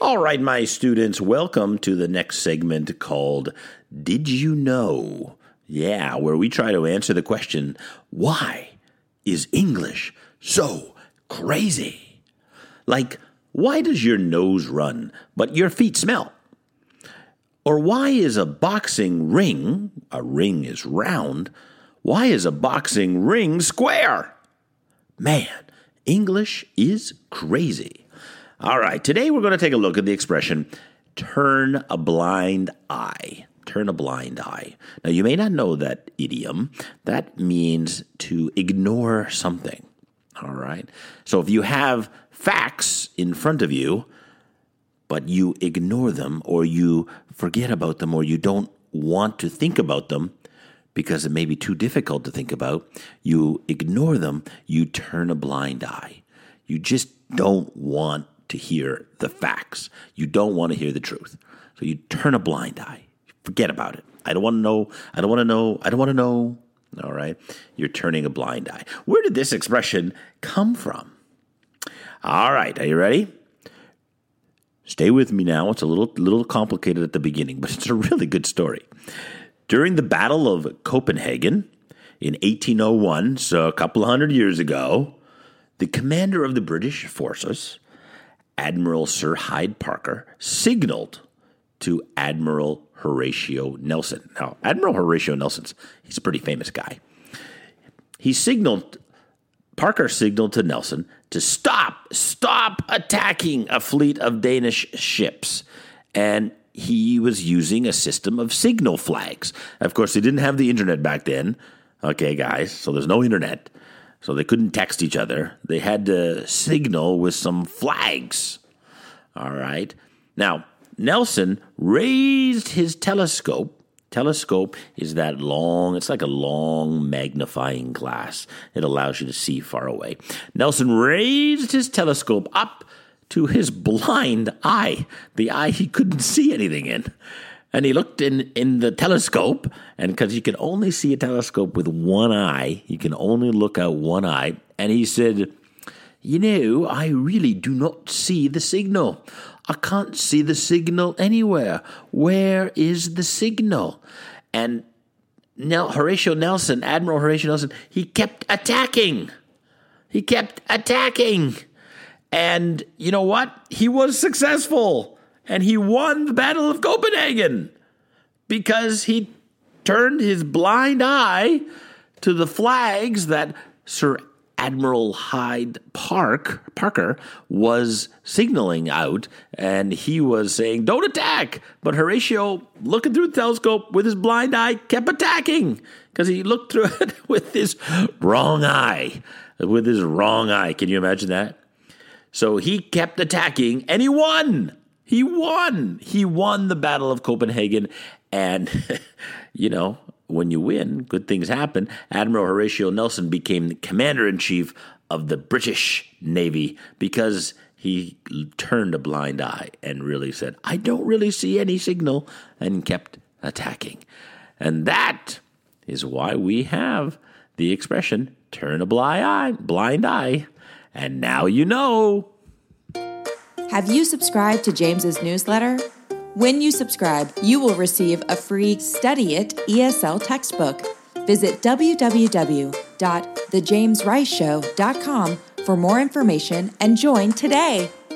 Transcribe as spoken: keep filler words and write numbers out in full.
All right, my students, welcome to the next segment called Did You Know? Yeah, where we try to answer the question, why is English so crazy? Like, why does your nose run, but your feet smell? Or why is a boxing ring, a ring is round, why is a boxing ring square? Man, English is crazy. All right, today we're going to take a look at the expression, turn a blind eye. Turn a blind eye. Now, you may not know that idiom. That means to ignore something. All right? So if you have facts in front of you, but you ignore them, or you forget about them, or you don't want to think about them because it may be too difficult to think about, you ignore them, you turn a blind eye. You just don't want to hear the facts. You don't want to hear the truth. So you turn a blind eye. Forget about it. I don't want to know. I don't want to know. I don't want to know. All right? You're turning a blind eye. Where did this expression come from? All right. Are you ready? Stay with me now. It's a little, little complicated at the beginning, but it's a really good story. During the Battle of Copenhagen in eighteen oh one, so a couple of hundred years ago, the commander of the British forces, Admiral Sir Hyde Parker, signaled to Admiral Horatio Nelson. Now, Admiral Horatio Nelson's, he's a pretty famous guy. He signaled, Parker signaled to Nelson to stop, stop attacking a fleet of Danish ships. And he was using a system of signal flags. Of course, they didn't have the internet back then. Okay, guys, so there's no internet. So they couldn't text each other. They had to signal with some flags. All right. Now, Nelson raised his telescope. Telescope is that long, it's like a long magnifying glass. It allows you to see far away. Nelson raised his telescope up to his blind eye, the eye he couldn't see anything in. And he looked in, in the telescope, and because you can only see a telescope with one eye, you can only look out one eye, and he said, you know, I really do not see the signal. I can't see the signal anywhere. Where is the signal? And Nel- Horatio Nelson, Admiral Horatio Nelson, he kept attacking. He kept attacking. And you know what? He was successful. And he won the Battle of Copenhagen because he turned his blind eye to the flags that Sir Admiral Hyde Park, Parker was signaling out, and he was saying, don't attack. But Horatio, looking through the telescope with his blind eye, kept attacking because he looked through it with his wrong eye. With his wrong eye. Can you imagine that? So he kept attacking, and he won. He won. He won the Battle of Copenhagen. And, you know, when you win, good things happen. Admiral Horatio Nelson became the commander-in-chief of the British Navy because he turned a blind eye and really said, I don't really see any signal, and kept attacking. And that is why we have the expression, turn a blind eye, blind eye. And now you know. Have you subscribed to James's newsletter? When you subscribe, you will receive a free Study It E S L textbook. Visit w w w dot the james rice show dot com for more information and join today.